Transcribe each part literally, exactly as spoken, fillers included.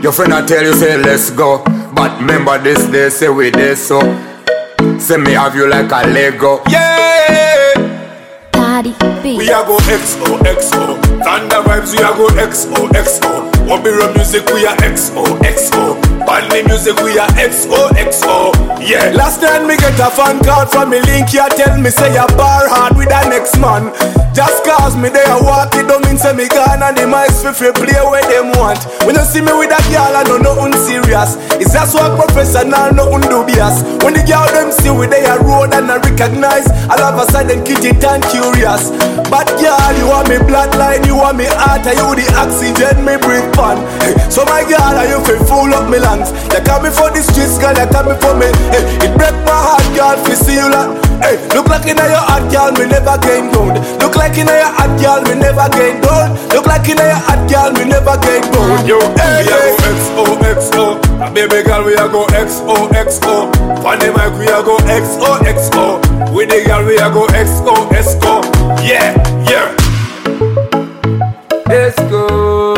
Your friend I tell you say let's go, but remember this day say we there so. Say me have you like a Lego. Yeah. Party beat. We a go X O X O. Thunder vibes we a go X O X O. Wabiro music we a X O X O. Bandy music we a X O X O. Yeah. Last time me get a phone call from me link here tell me say you bar hard with the next man. Just cause me there walk it don't mean say me gone and the mice fi fi play where them want. When you see me with a girl I know nothing serious. It's just what professional nothing dubious. When the girl them see we there road and I recognize, all of a sudden kitty turn curious. But girl you want me bloodline, you want me heart, you the oxygen me breathe pan. Hey, so my girl you fi full up me lungs. You come me for the streets girl, you come me for me. Hey, it break my heart girl fi see you like. Hey, look like in your heart girl me never gain gold. Look like in your hot girl, me never gain gold. Look like in your hot girl, me never gain gold. Yo, hey, we a go X O X O. A baby girl, we a go X O X O. On the mic, we a go X O X O. With the girl, we a go X O X O. Yeah, yeah. Let's go.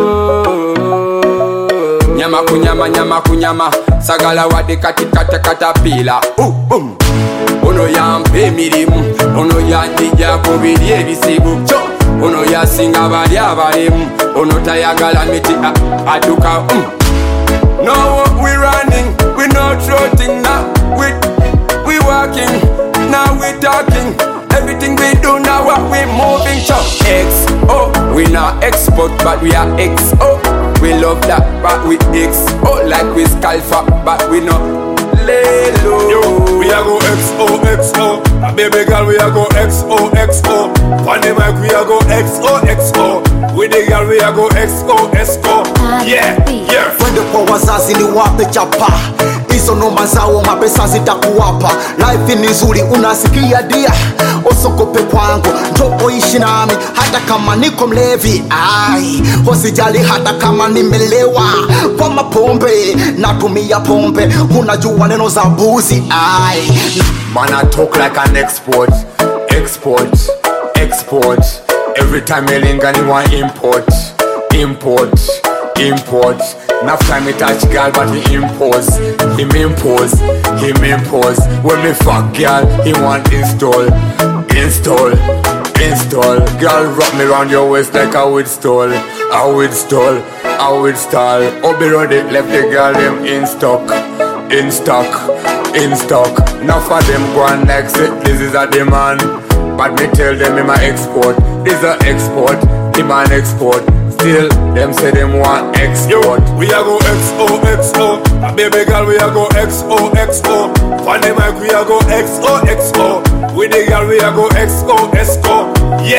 Nyama kunyama, nyama kunyama. Sagala wadi kati kata kata pila. Uh, boom. Ono yampe mirimu, ono yandija kubiri ebisibu. Ono yasinga bali abalimu, ono tayagala miti aduka. Mm. Now we running, we not trotting now. We we walking, now we talking. Everything we do now, what we moving. So X O, we not export but we are X O. We love that but we X O like we scalfa but we not. Yo, we a go X O X O. A baby girl we a go X O X O. On the mic we a go X O X O. With the girl we a go X O X O. Yeah, yeah. When the kwa wazazi ni wape chapa, hizo noma zao mapesa zitakuwapa. Life ni nzuri unasikia dia, usokope kwangu njoo ishi nami hata kama niko mlevi. Ai, usijali hata kama nimelewa kwa mapombe, natumia pombe, unajua neno za buzi. Ai, man I talk like an export, export, export. Every time I linger you want import, import, import. Enough time me touch girl but he impose, him impose, him impose. When me fuck girl he want install, install, install. Girl wrap me round your waist like a weed stall, a weed stall, a weed stall. Obi ready left the girl them in stock, in stock, in stock. Enough of them go and exit, this is a demand. But me tell them in my export, this a export, demand export. Still, them say them want export. Yo, we a go X O X O. A baby girl, we a go X O X O. On the mic, we a go X O X O. With the girl, we a go X O X O. Yeah.